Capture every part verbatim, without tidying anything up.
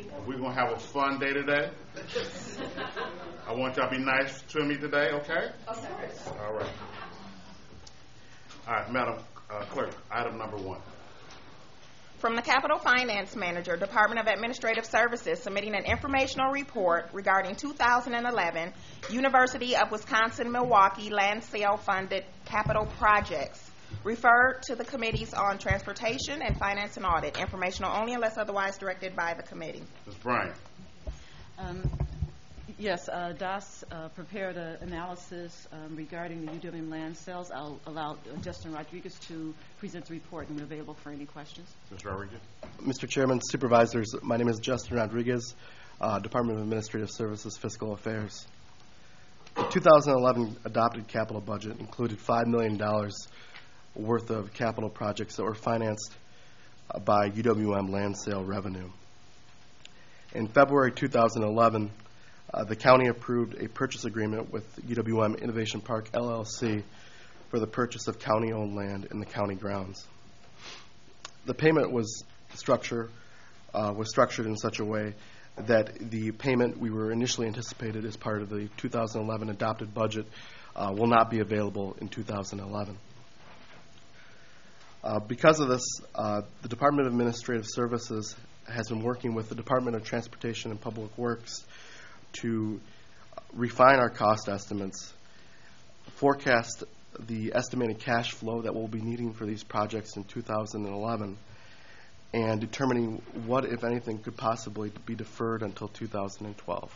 We're going to have a fun day today. I want y'all to be nice to me today, okay? Of course. All right. All right, Madam uh, Clerk, item number one. From the Capital Finance Manager, Department of Administrative Services, submitting an informational report regarding two thousand eleven University of Wisconsin-Milwaukee land sale funded capital projects. Refer to the committees on Transportation and Finance and Audit. Informational only unless otherwise directed by the committee. Miz Bryant. Um, yes, uh, D A S uh, prepared an analysis um, regarding the U W M land sales. I'll allow uh, Justin Rodriguez to present the report and we're available for any questions. Mister Rodriguez. Mister Chairman, Supervisors, my name is Justin Rodriguez, uh, Department of Administrative Services, Fiscal Affairs. The two thousand eleven adopted capital budget included five million dollars worth of capital projects that were financed uh, by U W M land sale revenue. In February two thousand eleven, uh, the county approved a purchase agreement with U W M Innovation Park, L L C, for the purchase of county-owned land in the county grounds. The payment was structure uh, was structured in such a way that the payment we were initially anticipated as part of the two thousand eleven adopted budget uh, will not be available in two thousand eleven. Uh, because of this, uh, the Department of Administrative Services has been working with the Department of Transportation and Public Works to refine our cost estimates, forecast the estimated cash flow that we'll be needing for these projects in two thousand eleven, and determining what, if anything, could possibly be deferred until two thousand twelve.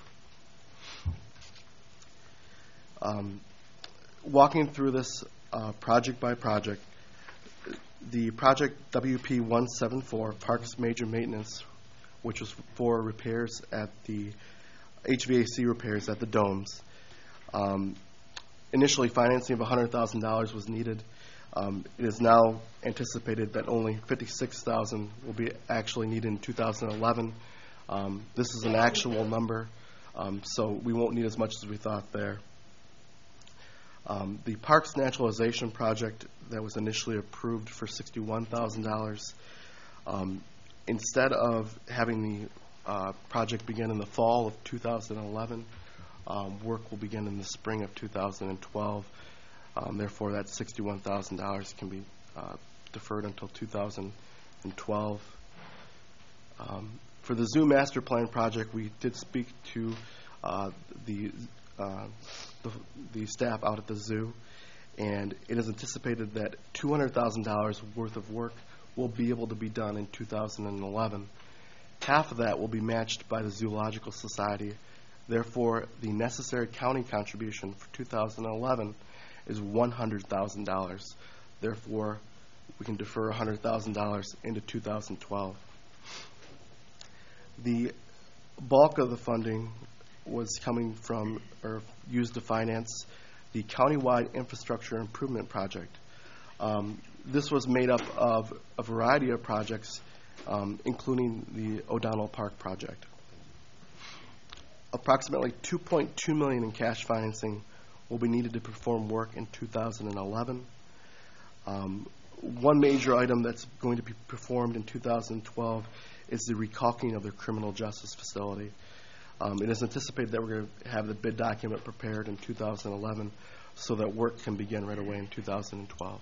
Um, walking through this uh, project by project, the project W P one seventy-four, Parks Major Maintenance, which was for repairs at the H V A C repairs at the domes. Um, initially, financing of one hundred thousand dollars was needed. Um, it is now anticipated that only fifty-six thousand dollars will be actually needed in two thousand eleven. Um, this is an actual number, um, so we won't need as much as we thought there. Um, the Parks Naturalization Project that was initially approved for sixty-one thousand dollars, um, instead of having the uh, project begin in the fall of two thousand eleven, um, work will begin in the spring of two thousand twelve. Um, therefore, that sixty-one thousand dollars can be uh, deferred until two thousand twelve. Um, for the Zoo Master Plan project, we did speak to uh, the Uh, the, the staff out at the zoo, and it is anticipated that two hundred thousand dollars worth of work will be able to be done in two thousand eleven. Half of that will be matched by the Zoological Society. Therefore, the necessary county contribution for two thousand eleven is one hundred thousand dollars. Therefore, we can defer one hundred thousand dollars into two thousand twelve. The bulk of the funding was coming from or used to finance the countywide infrastructure improvement project. Um, this was made up of a variety of projects, um, including the O'Donnell Park project. Approximately two point two million dollars in cash financing will be needed to perform work in two thousand eleven. Um, one major item that's going to be performed in two thousand twelve is the recalking of the criminal justice facility. Um, it is anticipated that we're going to have the bid document prepared in two thousand eleven so that work can begin right away in two thousand twelve.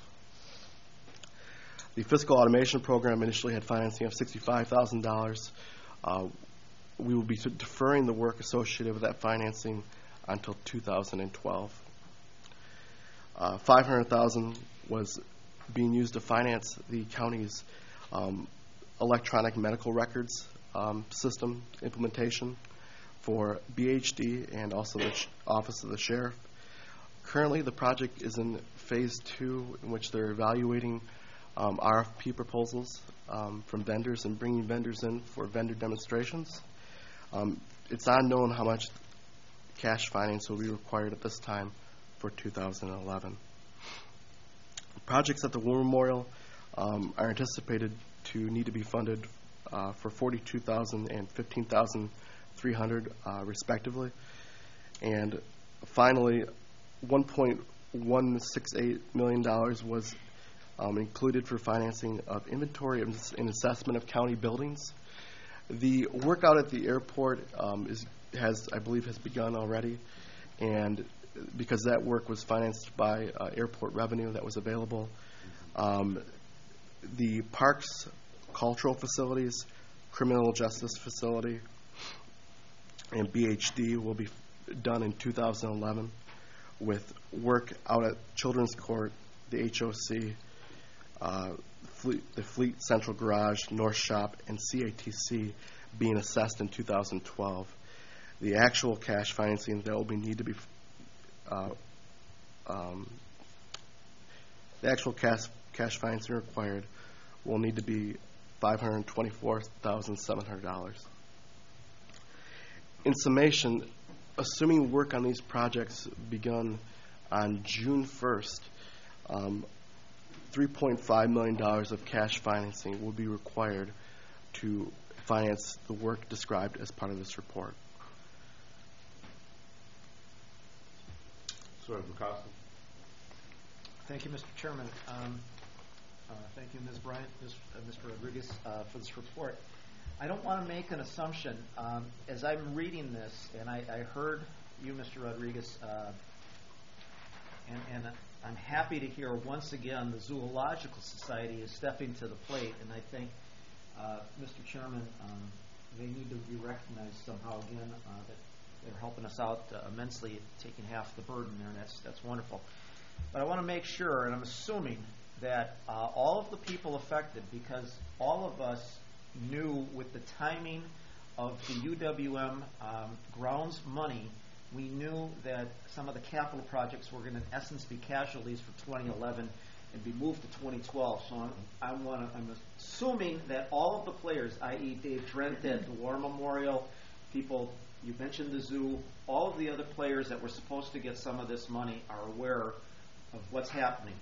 The fiscal automation program initially had financing of sixty-five thousand dollars. Uh, we will be deferring the work associated with that financing until two thousand twelve. Uh, five hundred thousand dollars was being used to finance the county's um, electronic medical records um, system implementation for B H D and also the sh- Office of the Sheriff. Currently, the project is in phase two, in which they're evaluating um, R F P proposals um, from vendors and bringing vendors in for vendor demonstrations. Um, it's unknown how much cash finance will be required at this time for two thousand eleven. Projects at the War Memorial um, are anticipated to need to be funded uh, for forty-two thousand dollars and fifteen thousand three hundred dollars uh, respectively. And finally, one point one six eight million dollars was um, included for financing of inventory and assessment of county buildings. The work out at the airport um, is has, I believe, has begun already, and because that work was financed by uh, airport revenue that was available, um, the parks, cultural facilities, criminal justice facility, and B H D will be done in two thousand eleven, with work out at Children's Court, the H O C, uh, Fleet, the Fleet Central Garage, North Shop, and C A T C being assessed in two thousand twelve. The actual cash financing that will be need to be uh, um, the actual cash cash financing required will need to be five hundred twenty-four thousand seven hundred dollars. In summation, assuming work on these projects begun on June first, um, three point five million dollars of cash financing will be required to finance the work described as part of this report. Senator Bukowski. Thank you, Mister Chairman. Um, uh, thank you, Miz Bryant, Miz Uh, Mister Rodriguez, uh, for this report. I don't want to make an assumption. Um, as I'm reading this, and I, I heard you, Mister Rodriguez, uh, and, and I'm happy to hear once again the Zoological Society is stepping to the plate, and I think, uh, Mister Chairman, um, they need to be recognized somehow again uh, that they're helping us out uh, immensely, taking half the burden there, and that's, that's wonderful. But I want to make sure, and I'm assuming, that uh, all of the people affected, because all of us knew with the timing of the U W M um, grounds money, we knew that some of the capital projects were going to, in essence, be casualties for twenty eleven and be moved to twenty twelve. So I'm, I wanna, I'm assuming that all of the players, that is. Dave Drent at the War Memorial, people, you mentioned the zoo, all of the other players that were supposed to get some of this money are aware of what's happening.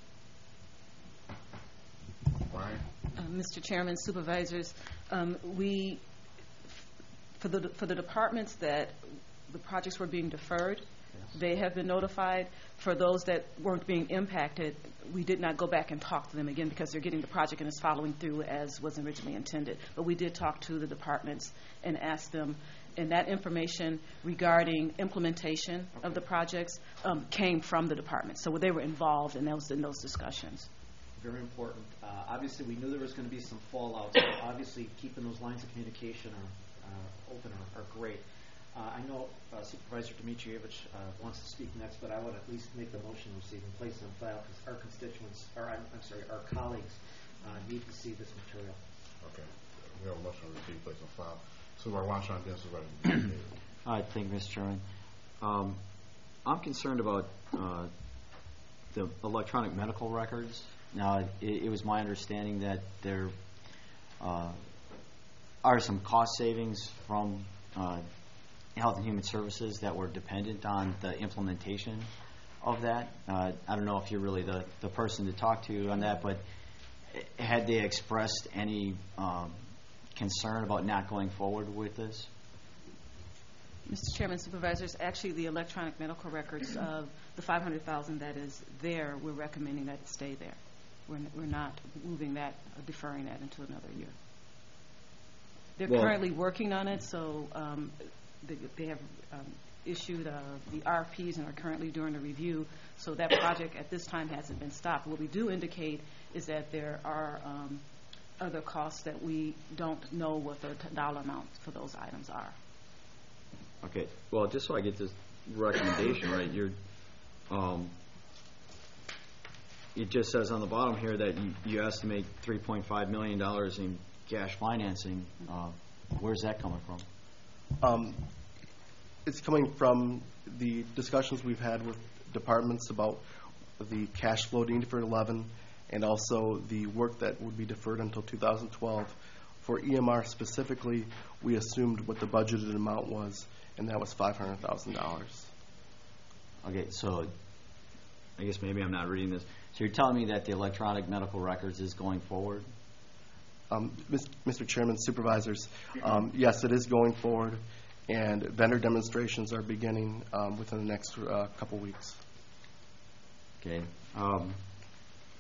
Brian. Uh, Mister Chairman, supervisors, um, we, for the for the departments that the projects were being deferred, yes, they have been notified. For those that weren't being impacted, we did not go back and talk to them again because they're getting the project and it's following through as was originally intended. But we did talk to the departments and ask them, and that information regarding implementation okay. of the projects um, came from the department. So they were involved in those in those discussions. Very important. Uh, obviously, we knew there was going to be some fallout, so obviously keeping those lines of communication are, uh, open are, are great. Uh, I know uh, Supervisor Dimitrievich uh, wants to speak next, but I would at least make the motion to receive and place on file because our constituents, or I'm, I'm sorry, our colleagues uh, need to see this material. Okay. We have a motion to receive, place on file. Supervisor Washington, then Supervisor. I think, Mister Chairman. Um, I'm concerned about uh, the electronic medical records. Now, it, it was my understanding that there uh, are some cost savings from uh, Health and Human Services that were dependent on the implementation of that. Uh, I don't know if you're really the, the person to talk to on that, but had they expressed any um, concern about not going forward with this? Mister Chairman, supervisors, actually the electronic medical records of the five hundred thousand dollars that is there, we're recommending that it stay there. We're, n we're not moving that, or deferring that into another year. They're well, currently working on it, so um, they, they have um, issued uh, the R F Ps and are currently doing a review. So that project at this time hasn't been stopped. What we do indicate is that there are um, other costs that we don't know what the dollar amounts for those items are. Okay. Well, just so I get this recommendation right, you're, um, it just says on the bottom here that you, you estimate three point five million dollars in cash financing. Uh, where's that coming from? Um, it's coming from the discussions we've had with departments about the cash flow needed for eleven, and also the work that would be deferred until two thousand twelve. For E M R specifically, we assumed what the budgeted amount was, and that was five hundred thousand dollars. Okay, so I guess maybe I'm not reading this. So you're telling me that the electronic medical records is going forward? Um, Mister Chairman, supervisors, um, yes, it is going forward, and vendor demonstrations are beginning um, within the next uh, couple weeks. Okay. Um,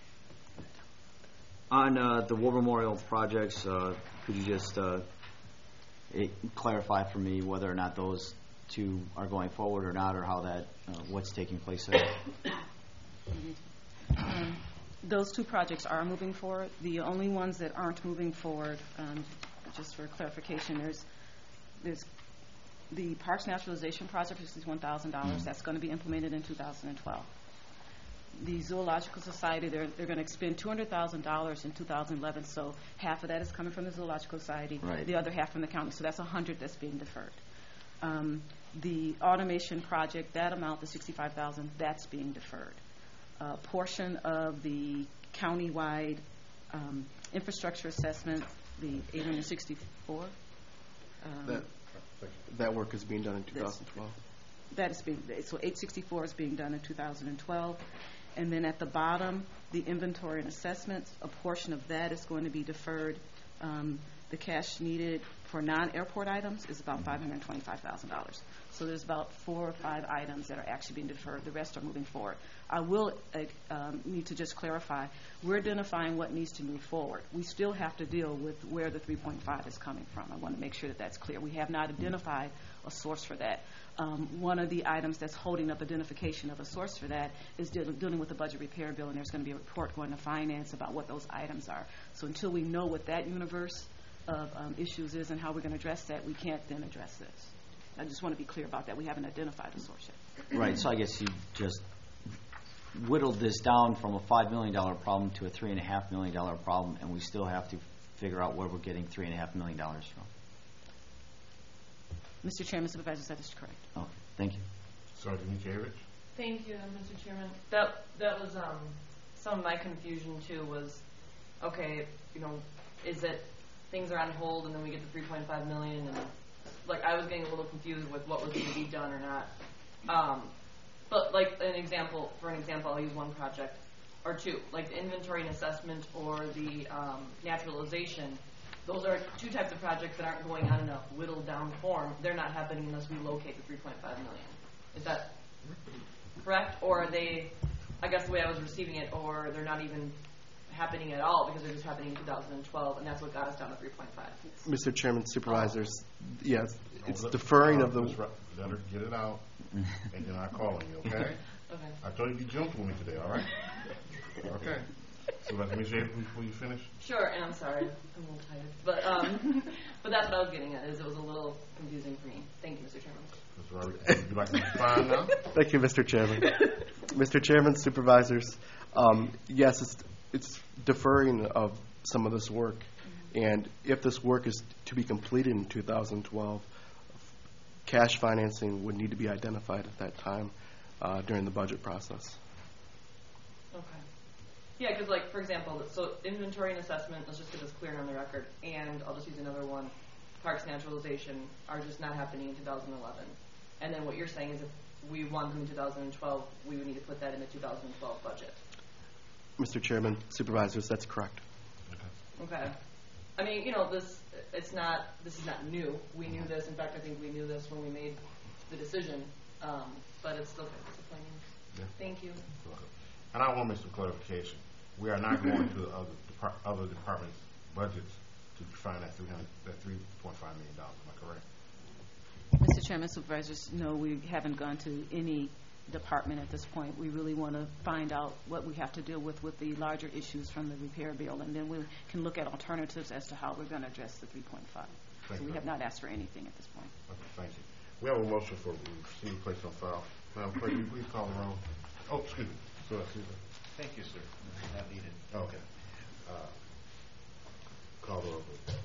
on uh, the War Memorial projects, uh, could you just uh, it, clarify for me whether or not those two are going forward or not, or how that, uh, what's taking place there. Um, those two projects are moving forward. The only ones that aren't moving forward, um, just for clarification, there's there's the Parks Naturalization Project, which is one thousand dollars. Mm-hmm. That's going to be implemented in two thousand twelve. The Zoological Society, they're, they're going to expend two hundred thousand dollars in two thousand eleven, so half of that is coming from the Zoological Society, right. The other half from the county, so that's one hundred that's being deferred. Um, the automation project, that amount, the sixty-five thousand dollars, that's being deferred. A portion of the countywide um, infrastructure assessment, the eight hundred sixty-four. Um, That, that work is being done in two thousand twelve. That is being, so eight sixty-four is being done in two thousand twelve. And then at the bottom, the inventory and assessments, a portion of that is going to be deferred. Um, the cash needed for non-airport items is about five hundred twenty-five thousand dollars. So there's about four or five items that are actually being deferred. The rest are moving forward. I will uh, um, need to just clarify, we're identifying what needs to move forward. We still have to deal with where the three point five is coming from. I want to make sure that that's clear. We have not identified a source for that. Um, one of the items that's holding up identification of a source for that is deal- dealing with the budget repair bill, and there's going to be a report going to finance about what those items are. So until we know what that universe of um, issues is and how we're going to address that, we can't then address this. I just want to be clear about that. We haven't identified a source yet. Right, so I guess you just whittled this down from a five million dollars problem to a three point five million dollars problem, and we still have to figure out where we're getting three point five million dollars from. Mister Chairman, Supervisor, that is correct. Okay, thank you. Sergeant Mikiewicz. Thank you, Mister Chairman. That that was um, some of my confusion too. Was okay, you know, is that things are on hold and then we get the three point five million, and like I was getting a little confused with what was going to be done or not. Um, but like an example, for an example, I'll use one project or two, like the inventory and assessment or the um, naturalization. Those are two types of projects that aren't going on in a whittled down form. They're not happening unless we locate the three point five million. Is that correct? Or are they, I guess the way I was receiving it, or they're not even happening at all because they're just happening in two thousand twelve, and that's what got us down to three point five. Mister Chairman, Supervisors, oh. yes, it's let, deferring uh, of the... Let her get it out, and then I'll call on you, okay? Okay. I told you to be gentle with me today, all right? Okay. So let me say it before you finish. Sure, and I'm sorry, I'm a little tired, but um, but that's what I was getting at. Is it was a little confusing for me. Thank you, Mister Chairman. Mister Rodriguez, would you like to respond now? Thank you, Mister Chairman. Mister Chairman, Supervisors, um, yes, it's it's deferring of some of this work, mm-hmm. and if this work is to be completed in two thousand twelve, cash financing would need to be identified at that time uh, during the budget process. Okay. Yeah, because, like, for example, so inventory and assessment, let's just get this clear on the record, and I'll just use another one, parks naturalization are just not happening in two thousand eleven. And then what you're saying is if we want them in two thousand twelve, we would need to put that in the two thousand twelve budget. Mister Chairman, Supervisors, that's correct. Okay. I mean, you know, this, it's not, this is not new. We knew this. In fact, I think we knew this when we made the decision, um, but it's still disappointing. Yeah. Thank you. And I want to make some clarification. We are not going to the other, depart, other departments' budgets to find that three hundred, that three point five million dollars. Am I correct? Mister Chairman, Supervisors, no, we haven't gone to any department at this point. We really want to find out what we have to deal with with the larger issues from the repair bill, and then we can look at alternatives as to how we're going to address the three point five. So we have not asked for anything at this point. Okay, thank you. We have a motion for receive place on file. Madam Clerk, will you please call the roll? Oh, excuse me. So, excuse me. Thank you, sir. Not needed. Okay. Uh, call the roll, please.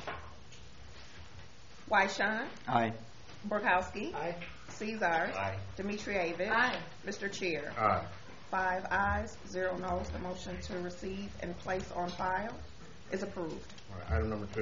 Wyshon. Aye. Borkowski. Aye. Caesar. Aye. Dimitrievich. Aye. Mister Chair. Aye. Five ayes, zero noes. The motion to receive and place on file is approved. All right, item number two.